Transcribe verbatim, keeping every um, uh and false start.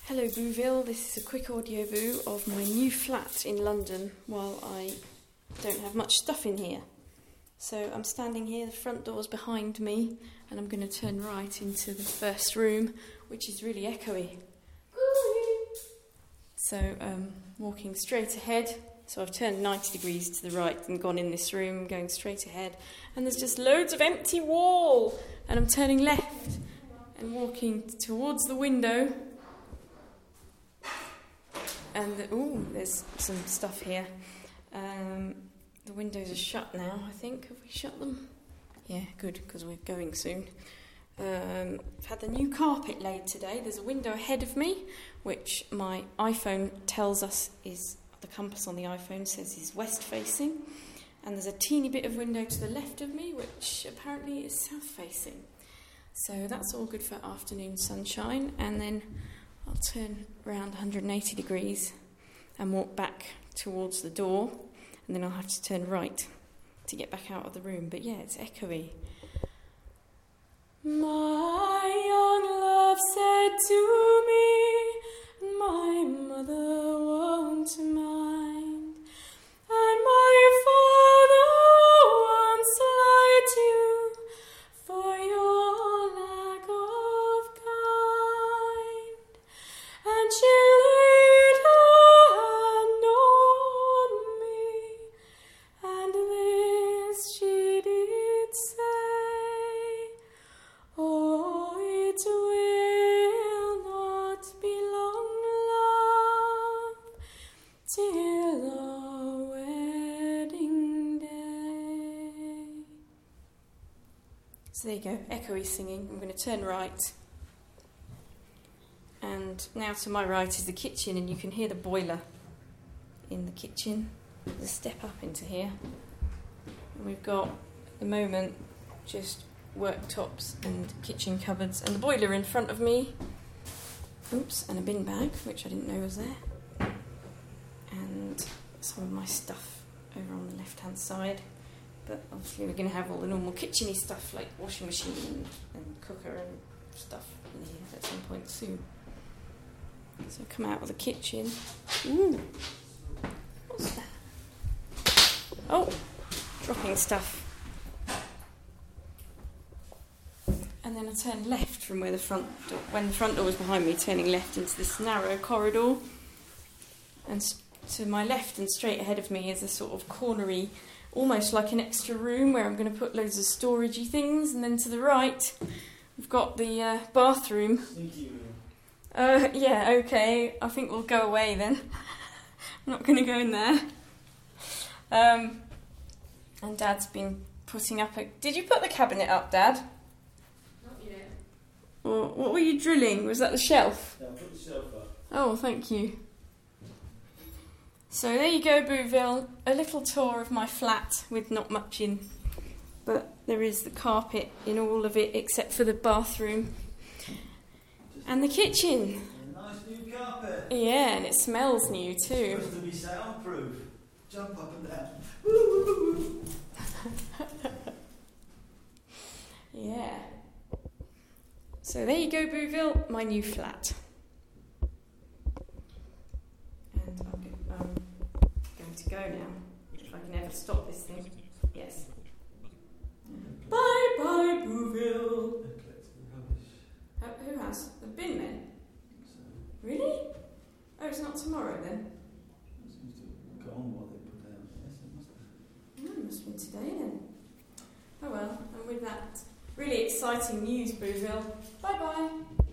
Hello Booville, this is a quick audio boo of my new flat in London while I don't have much stuff in here. So I'm standing here, the front door's behind me, and I'm going to turn right into the first room, which is really echoey. So um, walking straight ahead, so I've turned ninety degrees to the right and gone in this room, going straight ahead, and there's just loads of empty wall, and I'm turning left and walking towards the window. And the, ooh, there's some stuff here. Um, the windows are shut now, I think. Have we shut them? Yeah, good, because we're going soon. Um, I've had the new carpet laid today. There's a window ahead of me, which my iPhone tells us is, the compass on the iPhone says is west-facing. And there's a teeny bit of window to the left of me, which apparently is south-facing. So that's all good for afternoon sunshine. And then I'll turn around one hundred eighty degrees and walk back towards the door, and then I'll have to turn right to get back out of the room. But yeah, it's echoey. My young love said to me, my mother won't mind, and my father won't slight you for your lack of kind. And she laid her hand on me, and this she did say, oh, it will not be long, love, till our wedding day. So there you go, echoey singing. I'm going to turn right. And now to my right is the kitchen, and you can hear the boiler in the kitchen. There's a step up into here. And we've got, at the moment, just worktops and kitchen cupboards, and the boiler in front of me. Oops, and a bin bag, which I didn't know was there. And some of my stuff over on the left-hand side. But obviously we're going to have all the normal kitchen-y stuff, like washing machine and, and cooker and stuff in here at some point soon. So come out of the kitchen. Ooh, what's that? Oh, dropping stuff. And then I turn left from where the front door, when the front door was behind me, turning left into this narrow corridor. And to my left and straight ahead of me is a sort of cornery, almost like an extra room where I'm going to put loads of storagey things. And then to the right, we've got the uh, bathroom. Sneaky room. Uh, yeah, okay. I think we'll go away then. I'm not going to go in there. Um, and Dad's been putting up a... Did you put the cabinet up, Dad? Not yet. Or what were you drilling? Was that the shelf? Yeah, put the shelf up. Oh, thank you. So there you go, Booville. A little tour of my flat with not much in. But there is the carpet in all of it except for the bathroom. And the kitchen. A nice new carpet. Yeah, and it smells new too. It's supposed to be soundproof. Jump up and down. Woo, woo, woo. Yeah. So there you go, Booville, my new flat. And I'm go- um, going to go now, if I can ever stop this thing. Yes. Bye bye, Booville. Uh, who has? The bin men? Really? Oh, it's not tomorrow then? It seems to have gone what they put out. Yes, it must have. No, it must have been today then. Oh well, and with that really exciting news, Booville, bye bye.